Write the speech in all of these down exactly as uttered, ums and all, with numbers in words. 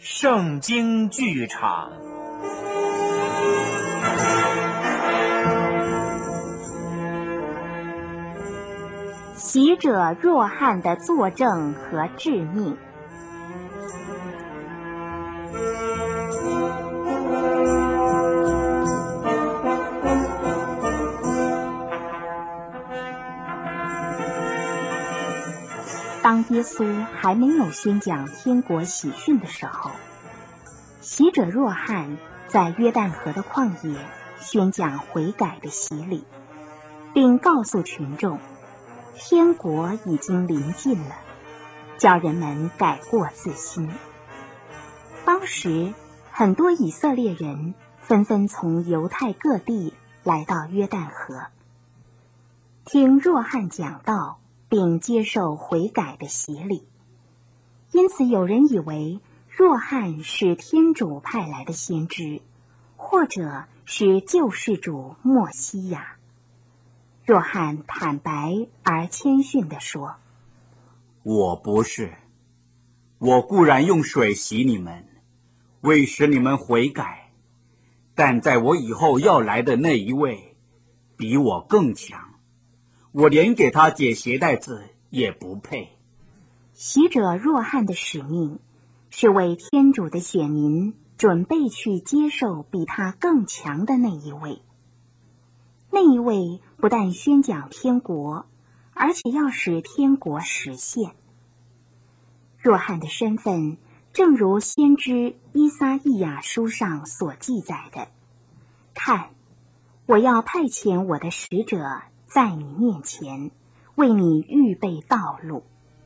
圣经剧场。 习者若翰的作证和致命。当耶稣还没有宣讲天国喜讯的时候，习者若翰在约旦河的旷野宣讲悔改的洗礼，并告诉群众天国已经临近了，叫人们改过自新。当时很多以色列人纷纷从犹太各地来到约旦河，听若翰讲道并接受悔改的洗礼，因此有人以为若翰是天主派来的先知，或者是救世主默西亚。若翰坦白而谦逊地说： 我不是，我固然用水洗你们，为使你们悔改，但在我以后要来的那一位比我更强，我连给他解鞋带子也不配。 习者若翰的使命是为天主的选民准备去接受比他更强的那一位。那一位不但宣讲天国，而且要使天国实现。若翰的身份正如先知依撒意亚书上所记载的：看，我要派遣我的使者在你面前，为你预备道路。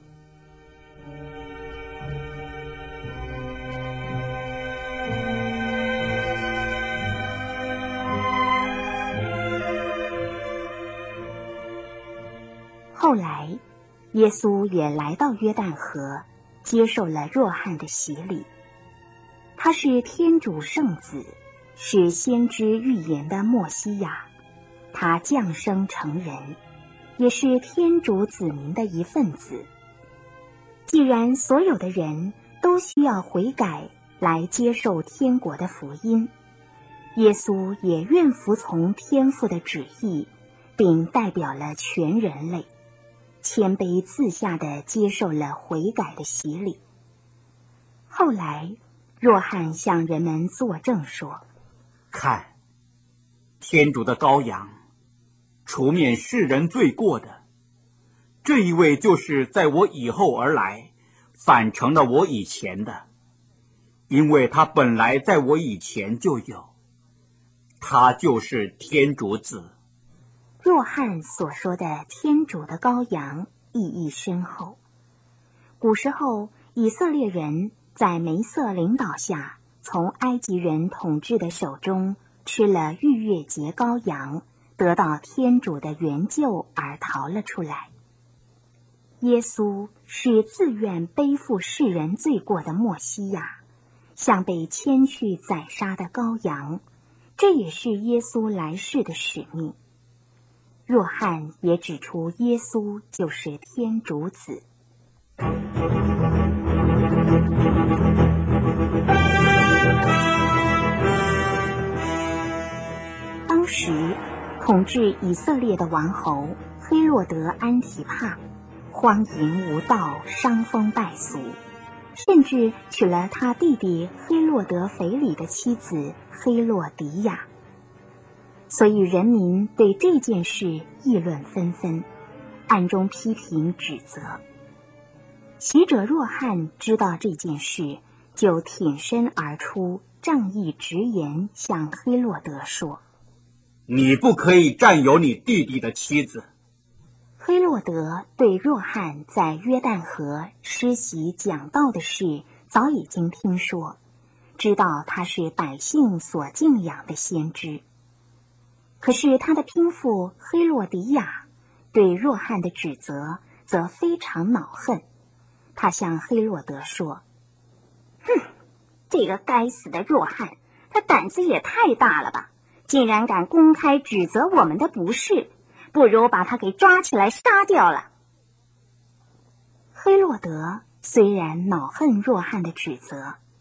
后来，耶稣也来到约旦河，接受了若翰的洗礼。他是天主圣子，是先知预言的默西亚。他降生成人，也是天主子民的一份子。既然所有的人都需要悔改来接受天国的福音，耶稣也愿服从天父的旨意，并代表了全人类，谦卑自下地接受了悔改的洗礼。后来，若翰向人们作证说： 看，天主的羔羊，除免世人罪过的，这一位就是在我以后而来，反成了我以前的，因为他本来在我以前就有，他就是天主子。 若翰所说的天主的羔羊意义深厚。古时候，以色列人在梅瑟领导下，从埃及人统治的手中吃了逾越节羔羊，得到天主的援救而逃了出来。耶稣是自愿背负世人罪过的默西亚，像被牵去宰杀的羔羊，这也是耶稣来世的使命。若翰也指出耶稣就是天主子。当时统治以色列的王侯黑落德安提帕荒淫无道，伤风败俗，甚至娶了他弟弟黑落德腓里的妻子黑落迪亚。所以人民对这件事议论纷纷，暗中批评指责。习者若翰知道这件事，就挺身而出，仗义直言，向黑落德说： 你不可以占有你弟弟的妻子。 黑落德对若翰在约旦河施洗讲道的事早已经听说，知道他是百姓所敬仰的先知。可是他的姘妇黑落迪亚对若翰的指责则非常恼恨。他向黑落德说：哼，这个该死的若翰，他胆子也太大了吧，竟然敢公开指责我们的不是，不如把他给抓起来杀掉了。黑落德虽然恼恨若翰的指责，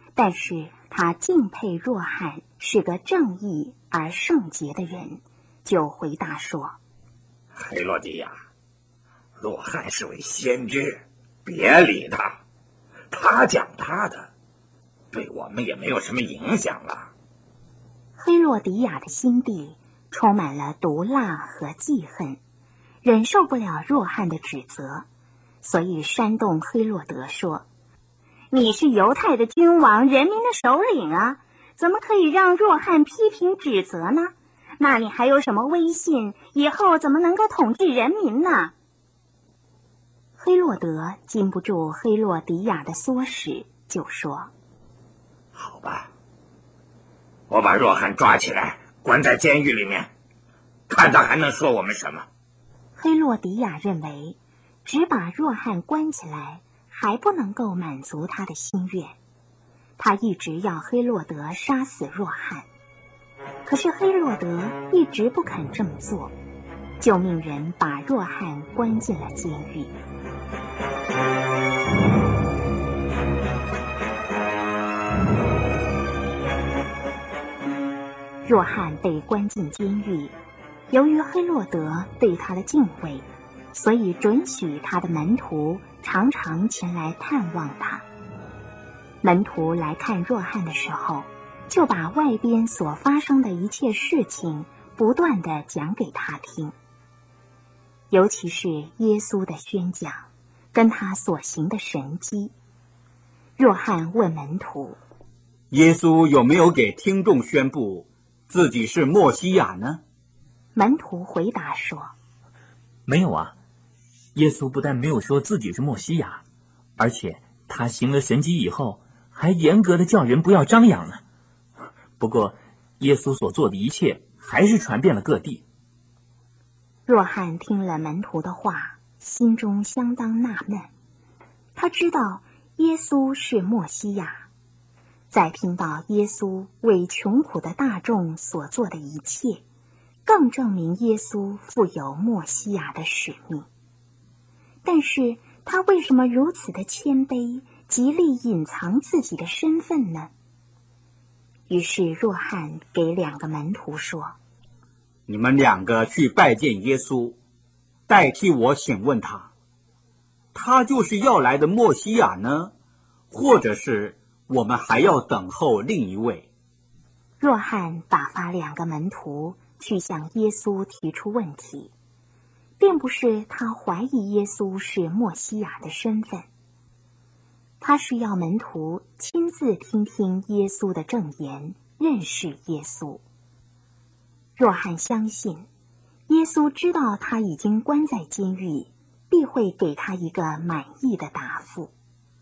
但是他敬佩若翰是个正义而圣洁的人，就回答说： 黑落迪亚，若翰是位先知，别理他，他讲他的，对我们也没有什么影响了。 黑落迪亚的心地充满了毒辣和记恨，忍受不了若翰的指责，所以煽动黑落德说：你是犹太的君王，人民的首领啊，怎么可以让若翰批评指责呢？那你还有什么威信？以后怎么能够统治人民呢？黑落德禁不住黑落迪亚的唆使，就说： 好吧，我把若翰抓起来，关在监狱里面，看他还能说我们什么。 黑落迪亚认为，只把若翰关起来还不能够满足他的心愿，他一直要黑落德杀死若翰，可是黑落德一直不肯这么做，就命人把若翰关进了监狱。若翰被关进监狱，由于黑落德对他的敬畏，所以准许他的门徒常常前来探望他。门徒来看若翰的时候，就把外边所发生的一切事情不断地讲给他听，尤其是耶稣的宣讲跟他所行的神迹。若翰问门徒： 耶稣有没有给听众宣布自己是默西亚呢？ 门徒回答说： 没有啊，耶稣不但没有说自己是默西亚，而且他行了神迹以后还严格的叫人不要张扬呢。不过耶稣所做的一切还是传遍了各地。 若翰听了门徒的话，心中相当纳闷，他知道耶稣是默西亚，再听到耶稣为穷苦的大众所做的一切，更证明耶稣负有默西亚的使命。但是他为什么如此的谦卑，极力隐藏自己的身份呢？于是若翰给两个门徒说： 你们两个去拜见耶稣，代替我询问他，他就是要来的默西亚呢，或者是我们还要等候另一位？ 若翰打发两个门徒去向耶稣提出问题，并不是他怀疑耶稣是默西亚的身份，他是要门徒亲自听听耶稣的证言，认识耶稣。若翰相信，耶稣知道他已经关在监狱，必会给他一个满意的答复。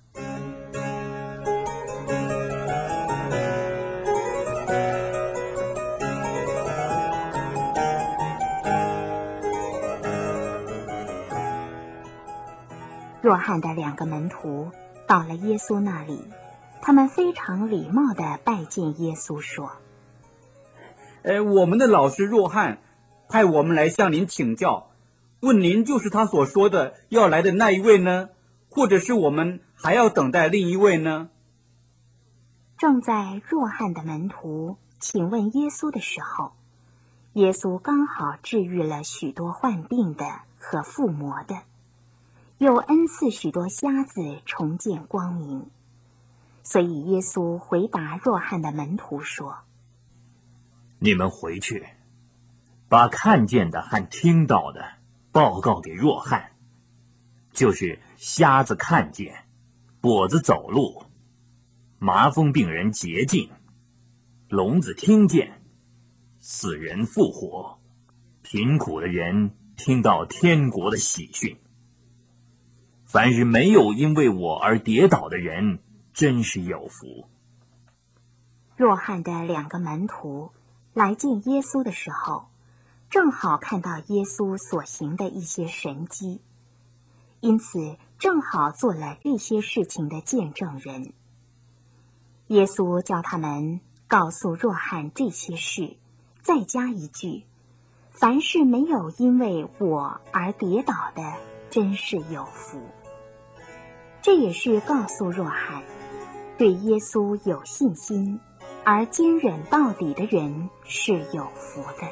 若翰的两个门徒到了耶稣那里，他们非常礼貌地拜见耶稣，说： 呃，我们的老师若翰派我们来向您请教，问您就是他所说的要来的那一位呢，或者是我们还要等待另一位呢？ 正在若翰的门徒请问耶稣的时候，耶稣刚好治愈了许多患病的和附魔的，又恩赐许多瞎子重见光明。所以耶稣回答若翰的门徒说： 你们回去，把看见的和听到的报告给若翰，就是瞎子看见，跛子走路，麻风病人洁净，聋子听见，死人复活，贫苦的人听到天国的喜讯。凡是没有因为我而跌倒的人，真是有福。 若翰的两个门徒来见耶稣的时候，正好看到耶稣所行的一些神迹，因此正好做了这些事情的见证人。耶稣叫他们告诉若翰这些事，再加一句：凡是没有因为我而跌倒的，真是有福。这也是告诉若翰， 对耶稣有信心而坚忍到底的人是有福的。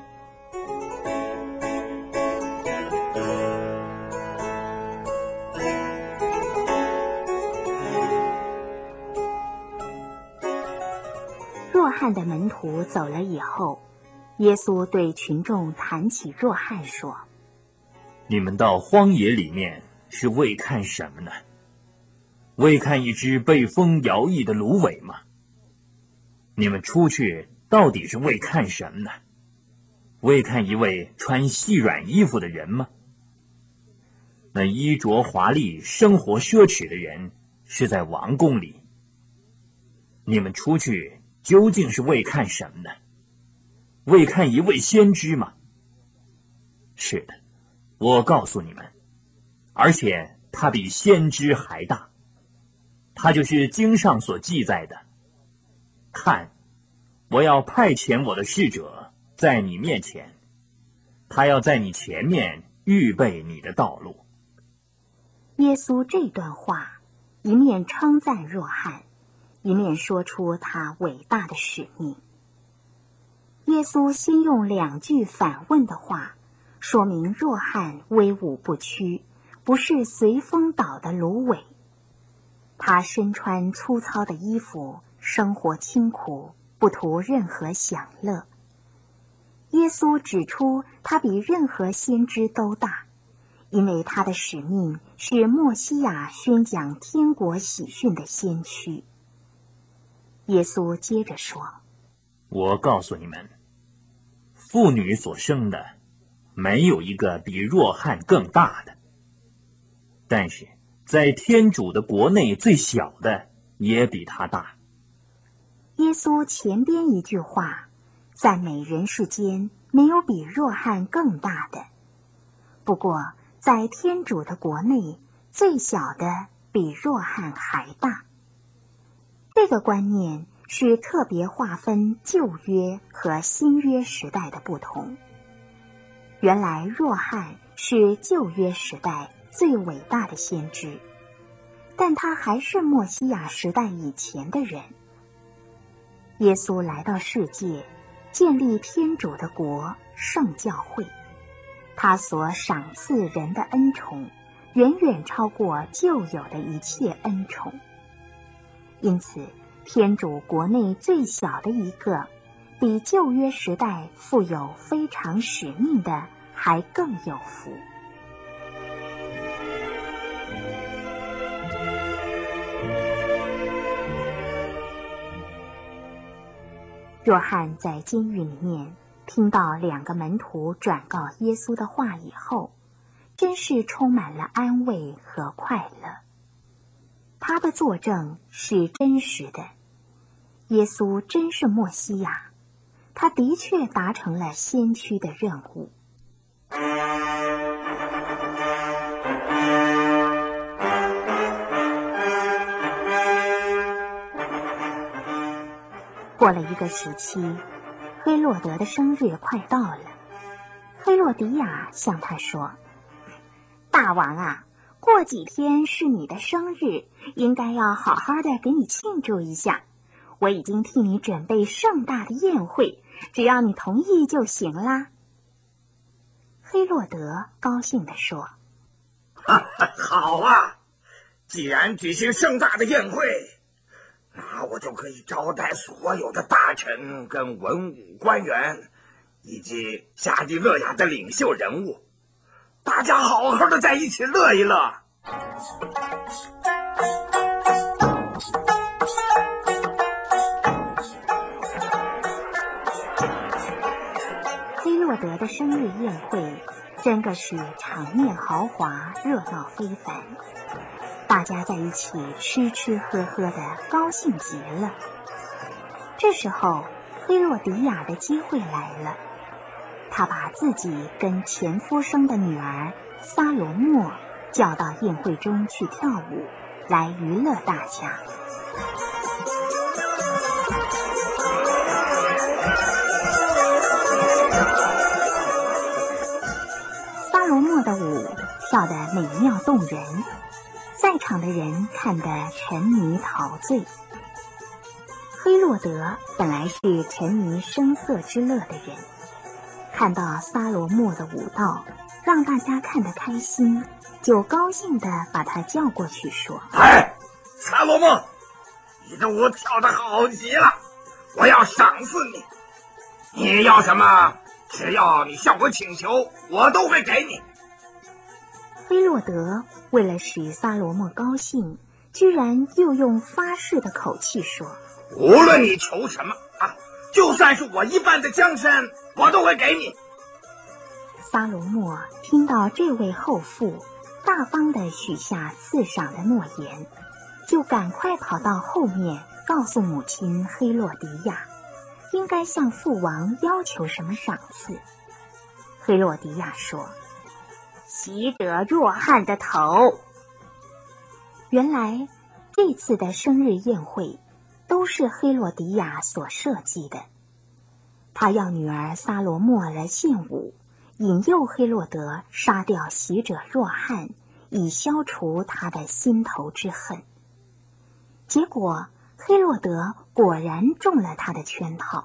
若翰的门徒走了以后，耶稣对群众谈起若翰说： 你们到荒野里面是为看什么呢？为看一只被风摇曳的芦苇吗？你们出去到底是为看什么呢？为看一位穿细软衣服的人吗？那衣着华丽、生活奢侈的人是在王宫里。你们出去究竟是为看什么呢？为看一位先知吗？是的，我告诉你们，而且他比先知还大。他就是经上所记载的：看，我要派遣我的使者在你面前，他要在你前面预备你的道路。 耶稣这段话一面称赞若翰，一面说出他伟大的使命。耶稣先用两句反问的话，说明若翰威武不屈，不是随风倒的芦苇。他身穿粗糙的衣服，生活清苦，不图任何享乐。耶稣指出他比任何先知都大，因为他的使命是默西亚宣讲天国喜讯的先驱。耶稣接着说： 我告诉你们，妇女所生的没有一个比若翰更大的，但是在天主的国内最小的也比他大。 耶稣前边一句话赞美人世间没有比若翰更大的，不过在天主的国内最小的比若翰还大。这个观念是特别划分旧约和新约时代的不同。原来若翰是旧约时代最伟大的先知，但他还是默西亚时代以前的人。耶稣来到世界，建立天主的国，圣教会，他所赏赐人的恩宠远远超过旧有的一切恩宠。因此天主国内最小的一个，比旧约时代富有非常使命的还更有福。若翰在监狱里面听到两个门徒转告耶稣的话以后，真是充满了安慰和快乐。他的作证是真实的，耶稣真是默西亚，他的确达成了先驱的任务。过了一个时期，黑落德的生日快到了。黑落迪亚向他说：大王啊，过几天是你的生日，应该要好好的给你庆祝一下。我已经替你准备盛大的宴会，只要你同意就行啦。黑落德高兴地说： 好啊，既然举行盛大的宴会，那我就可以招待所有的大臣跟文武官员，以及加利勒亚的领袖人物，大家好好的在一起乐一乐。 黑落德的生日宴会真个是场面豪华，热闹非凡，大家在一起吃吃喝喝的，高兴极了。这时候黑落迪亚的机会来了，他把自己跟前夫生的女儿撒罗莫叫到宴会中去跳舞，来娱乐大家。撒罗莫的舞跳得美妙动人，在场场的人看得沉迷陶醉。黑落德本来是沉迷声色之乐的人，看到撒罗莫的舞蹈让大家看得开心，就高兴地把他叫过去说： 哎，撒罗莫，你的舞跳得好极了，我要赏赐你。你要什么，只要你向我请求，我都会给你。 黑落德为了使撒罗莫高兴，居然又用发誓的口气说： 无论你求什么啊，就算是我一半的江山，我都会给你。 撒罗莫听到这位后父大方地许下赐赏的诺言，就赶快跑到后面告诉母亲黑落迪亚，应该向父王要求什么赏赐。黑落迪亚说：袭者若翰的头。原来这次的生日宴会都是黑落迪亚所设计的，他要女儿撒罗莫来献舞，引诱黑落德杀掉袭者若翰，以消除他的心头之恨。结果黑落德果然中了他的圈套。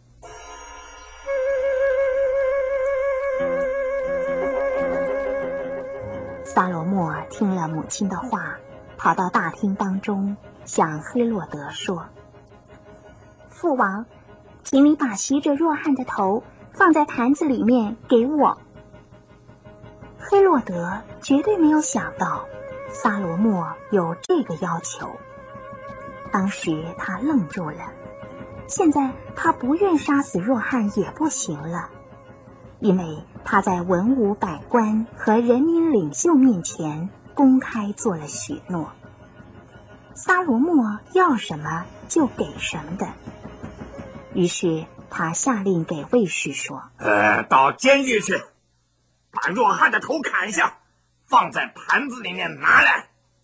撒罗莫听了母亲的话，跑到大厅当中，向黑落德说：父王，请你把袭者若翰的头放在盘子里面给我。黑落德绝对没有想到撒罗莫有这个要求，当时他愣住了。现在他不愿杀死若翰也不行了，因为他在文武百官和人民领袖面前公开做了许诺，撒罗莫要什么就给什么的。于是他下令给卫士说： 呃，到监狱去，把若翰的头砍下，放在盘子里面拿来。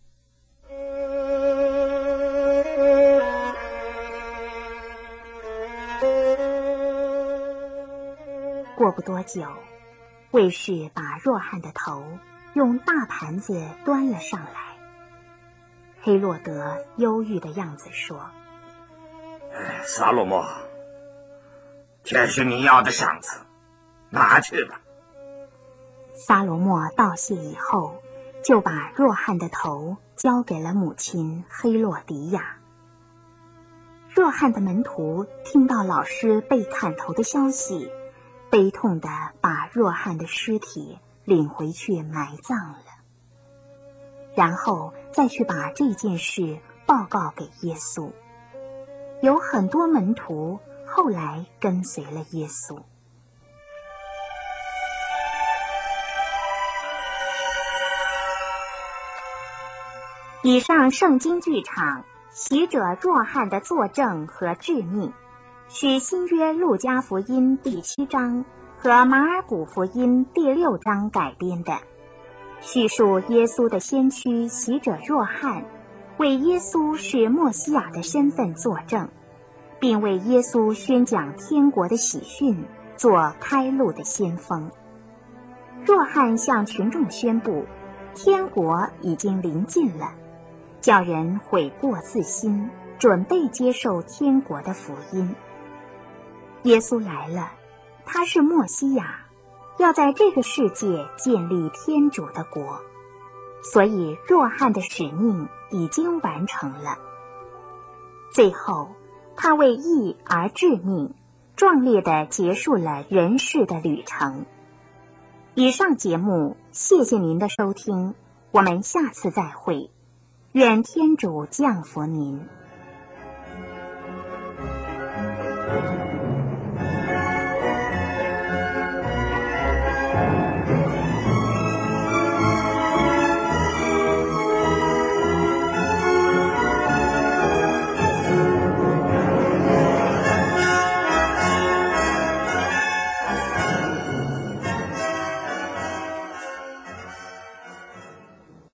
过不多久，卫士把若翰的头用大盘子端了上来。黑落德忧郁的样子说： 撒罗莫，这是你要的赏赐，拿去吧。 撒罗莫道谢以后，就把若翰的头交给了母亲黑落迪亚。若翰的门徒听到老师被砍头的消息，悲痛地把若翰的尸体领回去埋葬了，然后再去把这件事报告给耶稣。有很多门徒后来跟随了耶稣。以上圣经剧场袭者若翰的作证和致命，是新约路加福音第七章和马尔谷福音第六章改编的，叙述耶稣的先驱袭者若翰为耶稣是默西亚的身份作证，并为耶稣宣讲天国的喜讯做开路的先锋。若翰向群众宣布天国已经临近了，叫人悔过自新，准备接受天国的福音。耶稣来了，他是默西亚，要在这个世界建立天主的国，所以若翰的使命已经完成了。最后他为义而致命，壮烈地结束了人世的旅程。以上节目，谢谢您的收听，我们下次再会。愿天主降福您。